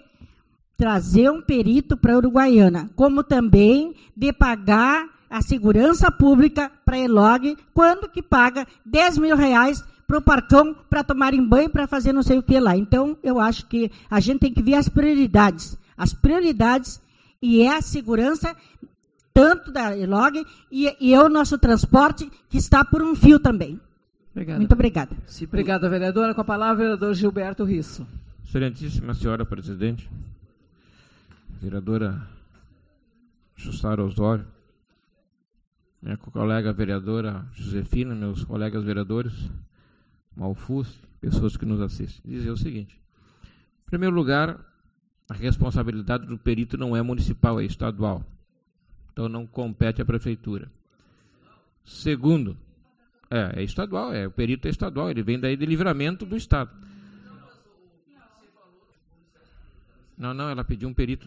trazer um perito para a Uruguaiana, como também de pagar a segurança pública para a E L O G, quando que paga dez mil reais para o Parcão para tomarem banho, para fazer não sei o que lá. Então, eu acho que a gente tem que ver as prioridades. As prioridades, e é a segurança tanto da E L O G e, e é o nosso transporte, que está por um fio também. Obrigada. Muito obrigada. Obrigada, vereadora. Com a palavra, o vereador Gilberto Risso. Excelentíssima senhora presidente, vereadora Jussara Osório, minha colega vereadora Josefina, meus colegas vereadores, Malfus, pessoas que nos assistem, dizer o seguinte. Em primeiro lugar, a responsabilidade do perito não é municipal, é estadual. Então não compete à prefeitura. Segundo, é, é estadual, é, o perito é estadual, ele vem daí de Livramento do Estado. Não, não, ela pediu um perito.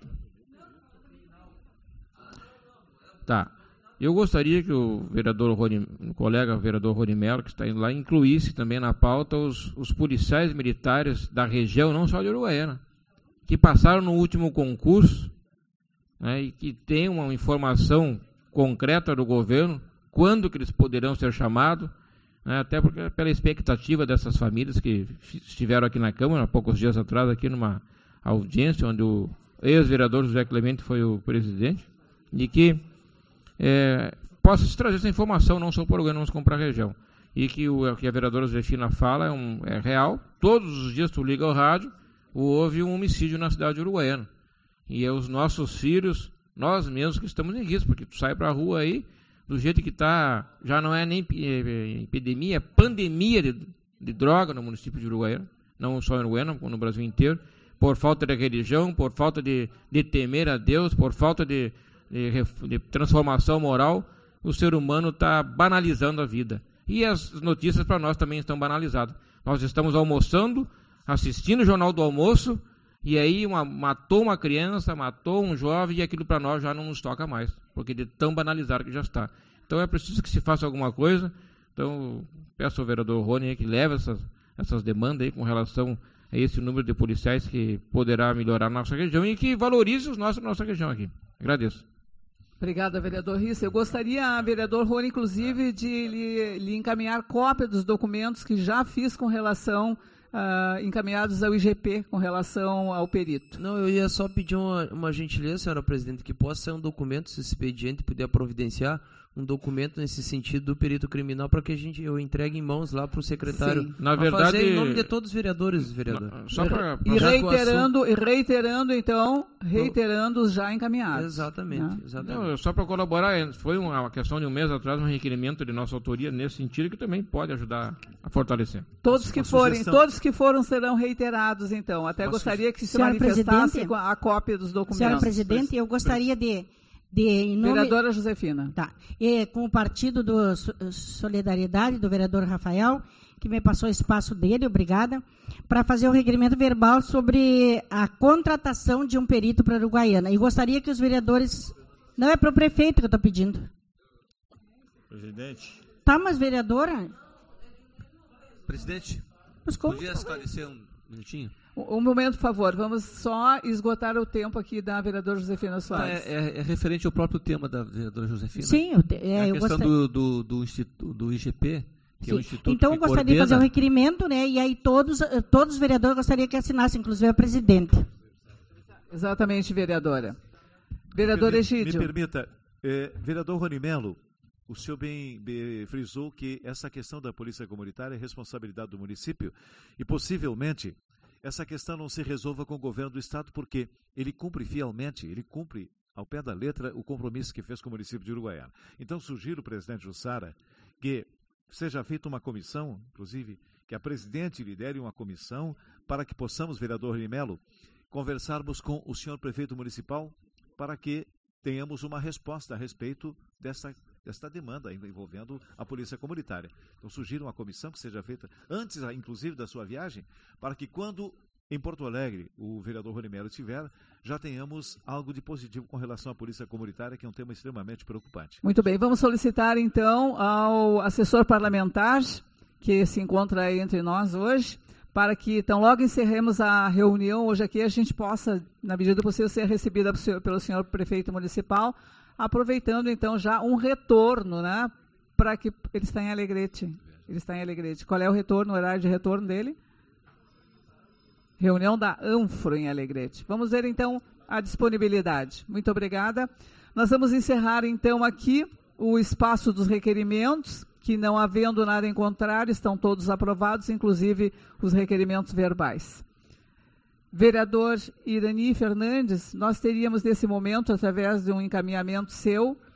Tá. Eu gostaria que o vereador Rony, o colega vereador Rony Mello, que está indo lá, incluísse também na pauta os, os policiais militares da região, não só de Uruguaiana, que passaram no último concurso, né, e que tem uma informação concreta do governo, quando que eles poderão ser chamados, né, até porque, pela expectativa dessas famílias que estiveram aqui na Câmara, há poucos dias atrás, aqui numa audiência, onde o ex-vereador José Clemente foi o presidente, de que é, possa se trazer essa informação, não só para o Uruguaiana, mas para a região. E que o que a vereadora Josefina fala é, um, é real. Todos os dias tu liga ao rádio, houve um homicídio na cidade de Uruguaiana. E é os nossos filhos, nós mesmos que estamos em risco, porque tu sai para a rua aí, do jeito que está, já não é nem epidemia, é pandemia de, de droga no município de Uruguaiana, não só em Uruguaiana, como no Brasil inteiro, por falta de religião, por falta de, de temer a Deus, por falta de, de, de transformação moral, o ser humano está banalizando a vida. E as notícias para nós também estão banalizadas. Nós estamos almoçando, assistindo o Jornal do Almoço, e aí uma, matou uma criança, matou um jovem, e aquilo para nós já não nos toca mais, porque de tão banalizado que já está. Então é preciso que se faça alguma coisa. Então peço ao vereador Rony que leve essas, essas demandas aí com relação a esse número de policiais que poderá melhorar a nossa região e que valorize os nossos, a nossa região aqui. Agradeço. Obrigada, vereador Rissa. Eu gostaria, vereador Rony, inclusive, de lhe, lhe encaminhar cópia dos documentos que já fiz com relação, uh, encaminhados ao I G P, com relação ao perito. Não, eu ia só pedir uma, uma gentileza, senhora presidente, que possa ser um documento, se esse expediente puder providenciar, um documento nesse sentido do perito criminal para que a gente eu entregue em mãos lá para o secretário. Sim. Na verdade, fazer em nome de todos os vereadores, vereador. Só pra, pra e reiterando, e reiterando então, reiterando os já encaminhados. Exatamente. Né? exatamente. Não, só para colaborar, foi uma questão de um mês atrás, um requerimento de nossa autoria nesse sentido que também pode ajudar a fortalecer. Todos que forem, todos que foram serão reiterados então. Até gostaria que se senhora manifestasse a cópia dos documentos. Senhora presidente, eu gostaria de De, em nome, vereadora Josefina. Tá. E, com o partido do Solidariedade, do vereador Rafael, que me passou o espaço dele, obrigada, para fazer o requerimento verbal sobre a contratação de um perito para a Uruguaiana. E gostaria que os vereadores... Não é para o prefeito que eu estou pedindo. Presidente. Tá, mas vereadora... Presidente, mas como podia esclarecer um minutinho? Um momento, por favor. Vamos só esgotar o tempo aqui da vereadora Josefina Soares. É, é, é referente ao próprio tema da vereadora Josefina. Sim, eu, te, é, é a eu questão gostaria... do, do, do, instituto, do I G P, que Sim. é o instituto Então, que eu gostaria coordena... de fazer um requerimento, né? E aí todos, todos os vereadores gostariam que assinassem, inclusive a presidente. Exatamente, vereadora. Vereador me Egídio. Me permita, eh, vereador Rony Mello, o senhor bem, bem frisou que essa questão da polícia comunitária é responsabilidade do município e possivelmente essa questão não se resolva com o governo do Estado, porque ele cumpre fielmente, ele cumpre ao pé da letra o compromisso que fez com o município de Uruguaiana. Então, sugiro, presidente Jussara, que seja feita uma comissão, inclusive, que a presidente lidere uma comissão para que possamos, vereador Rony Mello, conversarmos com o senhor prefeito municipal para que tenhamos uma resposta a respeito dessa desta demanda envolvendo a polícia comunitária. Então, sugiro uma comissão que seja feita antes, inclusive, da sua viagem, para que quando em Porto Alegre o vereador Rony Mello estiver, já tenhamos algo de positivo com relação à polícia comunitária, que é um tema extremamente preocupante. Muito bem, vamos solicitar então ao assessor parlamentar, que se encontra aí entre nós hoje, para que, então, logo encerremos a reunião hoje aqui, a gente possa, na medida do possível, ser recebida pelo senhor prefeito municipal, aproveitando, então, já um retorno, né, para que ele está em Alegrete. Ele está em Alegrete. Qual é o retorno, o horário de retorno dele? Reunião da Anfro em Alegrete. Vamos ver, então, a disponibilidade. Muito obrigada. Nós vamos encerrar, então, aqui o espaço dos requerimentos, que não havendo nada em contrário, estão todos aprovados, inclusive os requerimentos verbais. Vereador Irani Fernandes, nós teríamos nesse momento, através de um encaminhamento seu,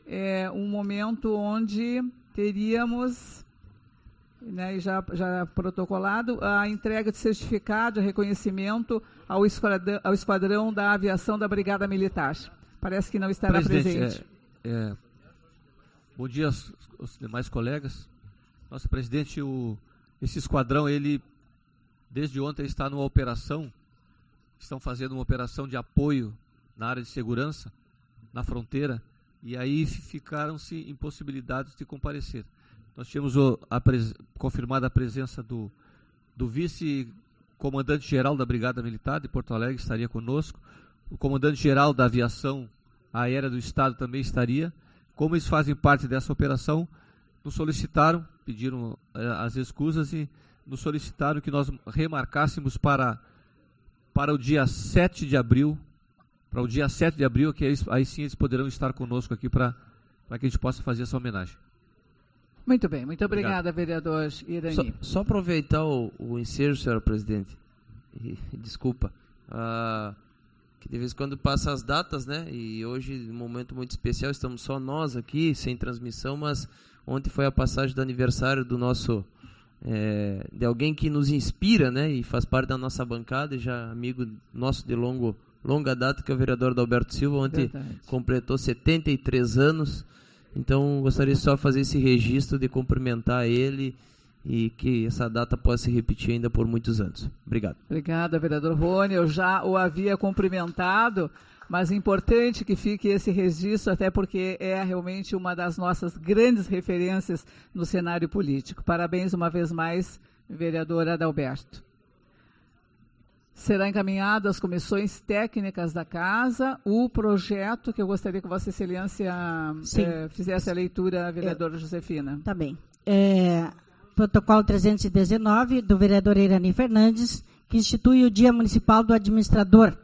é, um momento onde teríamos, né, já, já protocolado, a entrega de certificado de reconhecimento ao esquadrão, ao esquadrão da aviação da Brigada Militar. Parece que não estará Presidente, presente. É, é, bom dia aos, aos demais colegas. Nosso presidente, o, esse esquadrão, ele, desde ontem, está numa operação, estão fazendo uma operação de apoio na área de segurança, na fronteira, e aí ficaram-se impossibilitados de comparecer. Nós tínhamos o, a pres, confirmada a presença do, do vice-comandante-geral da Brigada Militar de Porto Alegre, estaria conosco, o comandante-geral da Aviação Aérea do Estado também estaria. Como eles fazem parte dessa operação, nos solicitaram, pediram eh, as escusas e nos solicitaram que nós remarcássemos para, para o dia sete de abril, para o dia sete de abril, que aí, aí sim eles poderão estar conosco aqui para que a gente possa fazer essa homenagem. Muito bem, muito obrigada, Obrigado. vereador Irani. Só, só aproveitar o, o ensejo, senhora presidente, e, desculpa, ah, que de vez em quando passa as datas, né, e hoje, um momento muito especial, estamos só nós aqui, sem transmissão, mas ontem foi a passagem do aniversário do nosso, é, de alguém que nos inspira, né, e faz parte da nossa bancada, e já amigo nosso de longo, longa data, que é o vereador Adalberto Silva, ontem Verdade. completou setenta e três anos, então gostaria só de fazer esse registro de cumprimentar ele e que essa data possa se repetir ainda por muitos anos. Obrigado. Obrigada, vereador Rony. Eu já o havia cumprimentado, mas é importante que fique esse registro, até porque é realmente uma das nossas grandes referências no cenário político. Parabéns uma vez mais, vereador Adalberto. Será encaminhado às comissões técnicas da Casa o projeto, que eu gostaria que Vossa Excelência eh, fizesse a leitura, vereadora Josefina. Tá bem. É, protocolo trezentos e dezenove, do vereador Irani Fernandes, que institui o Dia Municipal do Administrador.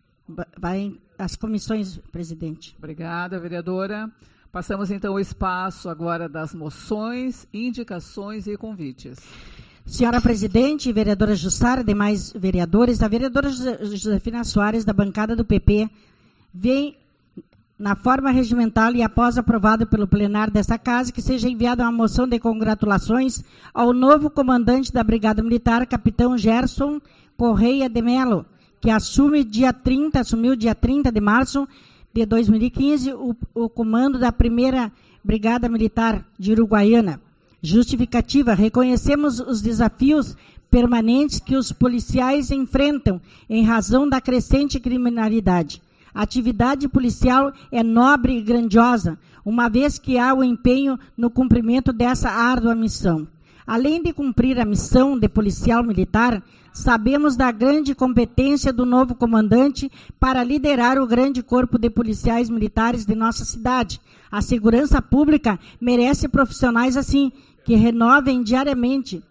Vai às comissões, presidente. Obrigada, vereadora. Passamos, então, o espaço agora das moções, indicações e convites. Senhora presidente, vereadora Jussara, demais vereadores, a vereadora Josefina Soares, da bancada do P P, vem na forma regimental e após aprovado pelo plenário desta casa, que seja enviada uma moção de congratulações ao novo comandante da Brigada Militar, capitão Gerson Correia de Melo, que assume dia trinta, assumiu dia trinta de março de dois mil e quinze o, o comando da primeira Brigada Militar de Uruguaiana. Justificativa: reconhecemos os desafios permanentes que os policiais enfrentam em razão da crescente criminalidade. A atividade policial é nobre e grandiosa, uma vez que há o empenho no cumprimento dessa árdua missão. Além de cumprir a missão de policial militar, sabemos da grande competência do novo comandante para liderar o grande corpo de policiais militares de nossa cidade. A segurança pública merece profissionais assim, que renovem diariamente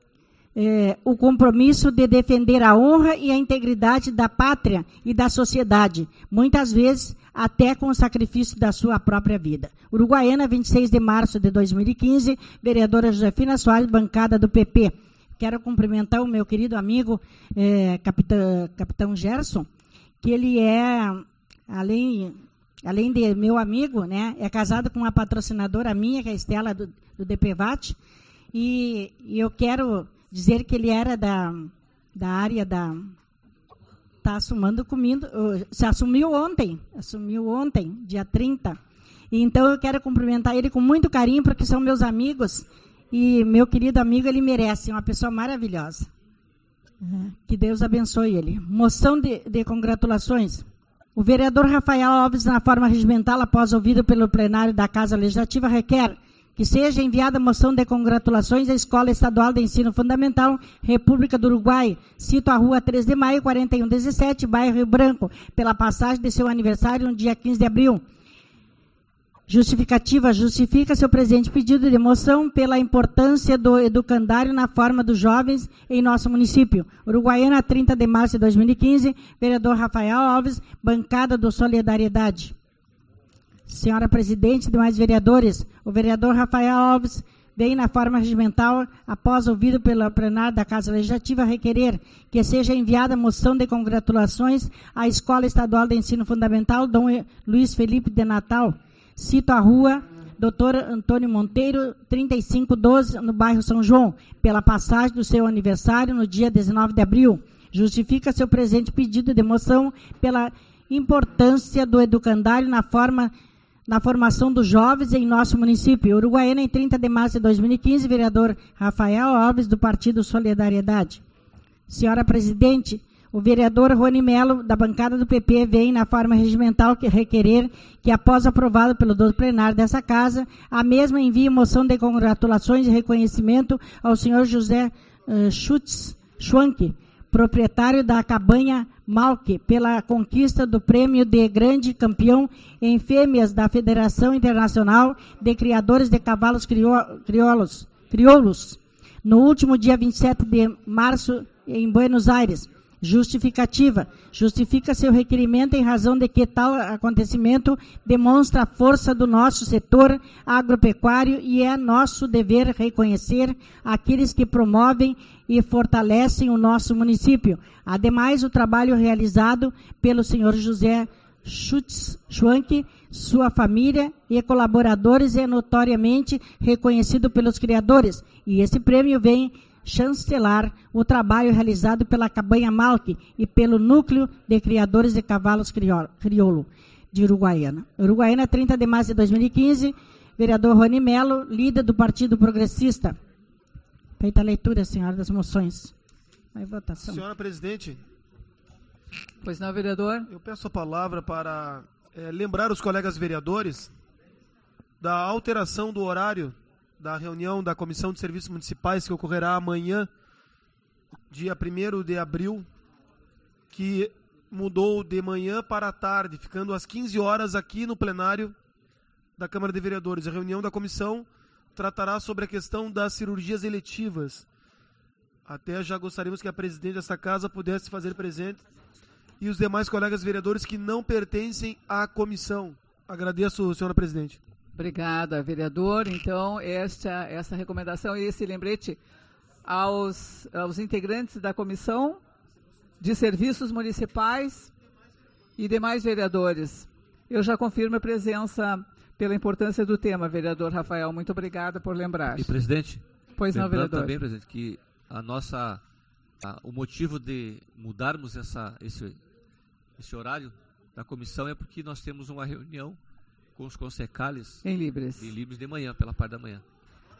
eh, o compromisso de defender a honra e a integridade da pátria e da sociedade, muitas vezes até com o sacrifício da sua própria vida. Uruguaiana, vinte e seis de março de dois mil e quinze, vereadora Josefina Soares, bancada do P P. Quero cumprimentar o meu querido amigo, eh, capitão, capitão Gerson, que ele é, além... além de meu amigo, né, é casado com uma patrocinadora minha, que é a Estela do, do D P V A T, e, e eu quero dizer que ele era da, da área da... Está assumindo comigo, se assumiu ontem, assumiu ontem, dia trinta, e então eu quero cumprimentar ele com muito carinho, porque são meus amigos, e meu querido amigo, ele merece, uma pessoa maravilhosa. Que Deus abençoe ele. Moção de, de congratulações. O vereador Rafael Alves, na forma regimental, após ouvido pelo plenário da Casa Legislativa, requer que seja enviada moção de congratulações à Escola Estadual de Ensino Fundamental República do Uruguai, cito a rua três de maio, quarenta e um dezessete, bairro Rio Branco, pela passagem de seu aniversário no dia quinze de abril. Justificativa: justifica seu presente pedido de moção pela importância do educandário na forma dos jovens em nosso município. Uruguaiana, trinta de março de dois mil e quinze, vereador Rafael Alves, bancada do Solidariedade. Senhora presidente, demais vereadores, o vereador Rafael Alves vem na forma regimental, após ouvido pelo plenário da Casa Legislativa, requerer que seja enviada moção de congratulações à Escola Estadual de Ensino Fundamental Dom Luiz Felipe de Natal, Cito a rua doutor Antônio Monteiro, trinta e cinco doze, no bairro São João, pela passagem do seu aniversário no dia dezenove de abril. Justifica seu presente pedido de moção pela importância do educandário na, forma, na formação dos jovens em nosso município. Uruguaiana, em trinta de março de dois mil e quinze, vereador Rafael Alves, do Partido Solidariedade. Senhora Presidente, o vereador Rony Melo, da bancada do P P, vem na forma regimental que requerer que, após aprovado pelo doutor plenário dessa casa, a mesma envie moção de congratulações e reconhecimento ao senhor José uh, Schutz Schwank, proprietário da cabanha Malque, pela conquista do prêmio de grande campeão em fêmeas da Federação Internacional de Criadores de Cavalos Crioulos, Crioulos, no último dia vinte e sete de março, em Buenos Aires. Justificativa. Justifica seu requerimento em razão de que tal acontecimento demonstra a força do nosso setor agropecuário e é nosso dever reconhecer aqueles que promovem e fortalecem o nosso município. Ademais, o trabalho realizado pelo senhor José Schutz Schwank, sua família e colaboradores é notoriamente reconhecido pelos criadores, e esse prêmio vem chancelar o trabalho realizado pela cabanha Malque e pelo Núcleo de Criadores de Cavalos Crioulo de Uruguaiana. Uruguaiana, trinta de março de dois mil e quinze, vereador Rony Melo, líder do Partido Progressista. Feita a leitura, senhora, das moções. Vai votação. Senhora Presidente. Pois não, vereador? Eu peço a palavra para é, lembrar os colegas vereadores da alteração do horário da reunião da Comissão de Serviços Municipais, que ocorrerá amanhã, dia primeiro de abril, que mudou de manhã para a tarde, ficando às quinze horas aqui no plenário da Câmara de Vereadores. A reunião da comissão tratará sobre a questão das cirurgias eletivas. Até já gostaríamos que a presidente dessa casa pudesse fazer presente e os demais colegas vereadores que não pertencem à comissão. Agradeço, senhora presidente. Obrigada, vereador. Então, esta, essa recomendação e esse lembrete aos, aos integrantes da Comissão de Serviços Municipais e demais vereadores. Eu já confirmo a presença pela importância do tema, vereador Rafael. Muito obrigada por lembrar. E, presidente, pois não, vereador. Também, presidente, que a nossa, a, o motivo de mudarmos essa, esse, esse horário da comissão é porque nós temos uma reunião com os concejales em Libres. Em Libres de manhã, pela parte da manhã.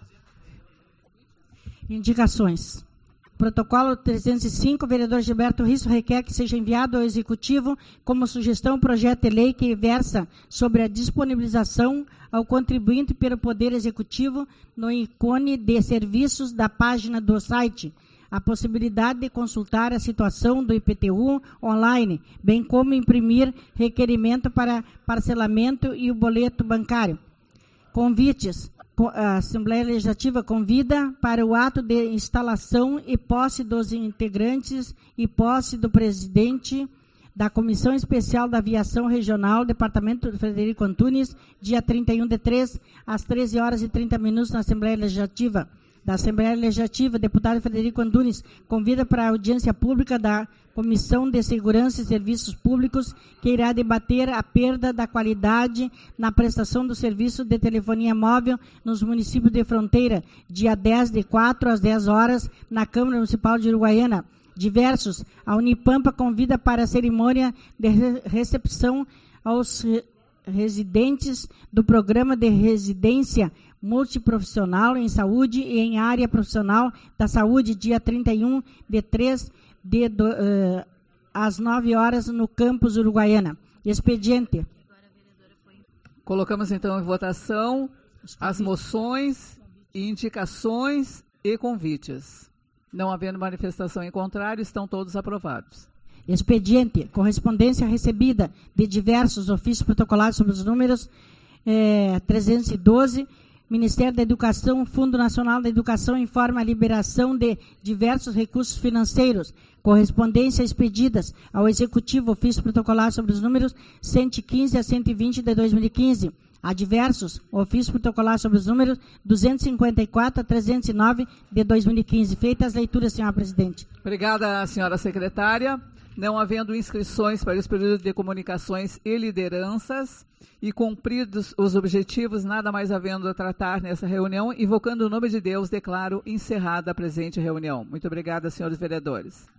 Indicações. Protocolo trezentos e cinco, vereador Gilberto Risso requer que seja enviado ao Executivo como sugestão o projeto de lei que versa sobre a disponibilização ao contribuinte pelo Poder Executivo no ícone de serviços da página do site, a possibilidade de consultar a situação do I P T U online, bem como imprimir requerimento para parcelamento e o boleto bancário. Convites. A Assembleia Legislativa convida para o ato de instalação e posse dos integrantes e posse do presidente da Comissão Especial da Aviação Regional, Departamento de Frederico Antunes, dia trinta e um de três, às treze horas e trinta minutos, na Assembleia Legislativa. Da Assembleia Legislativa, deputado Frederico Antunes convida para a audiência pública da Comissão de Segurança e Serviços Públicos, que irá debater a perda da qualidade na prestação do serviço de telefonia móvel nos municípios de fronteira, dia dez de quatro às dez horas, na Câmara Municipal de Uruguaiana. Diversos, a Unipampa convida para a cerimônia de recepção aos residentes do Programa de Residência Multiprofissional em Saúde e em Área Profissional da Saúde, dia trinta e um de três, de, do, uh, às nove horas, no campus Uruguaiana. Expediente. Colocamos então em votação as moções, indicações e convites. Não havendo manifestação em contrário, estão todos aprovados. Expediente. Correspondência recebida de diversos ofícios protocolados sobre os números eh, trezentos e doze, Ministério da Educação, Fundo Nacional da Educação informa a liberação de diversos recursos financeiros. Correspondência expedidas ao Executivo, ofício protocolar sobre os números cento e quinze a cento e vinte de dois mil e quinze. A diversos, ofício protocolar sobre os números duzentos e cinquenta e quatro a trezentos e nove de dois mil e quinze. Feitas as leituras, senhora presidente. Obrigada, senhora secretária. Não havendo inscrições para esse período de comunicações e lideranças, e cumpridos os objetivos, nada mais havendo a tratar nessa reunião, invocando o nome de Deus, declaro encerrada a presente reunião. Muito obrigada, senhores vereadores.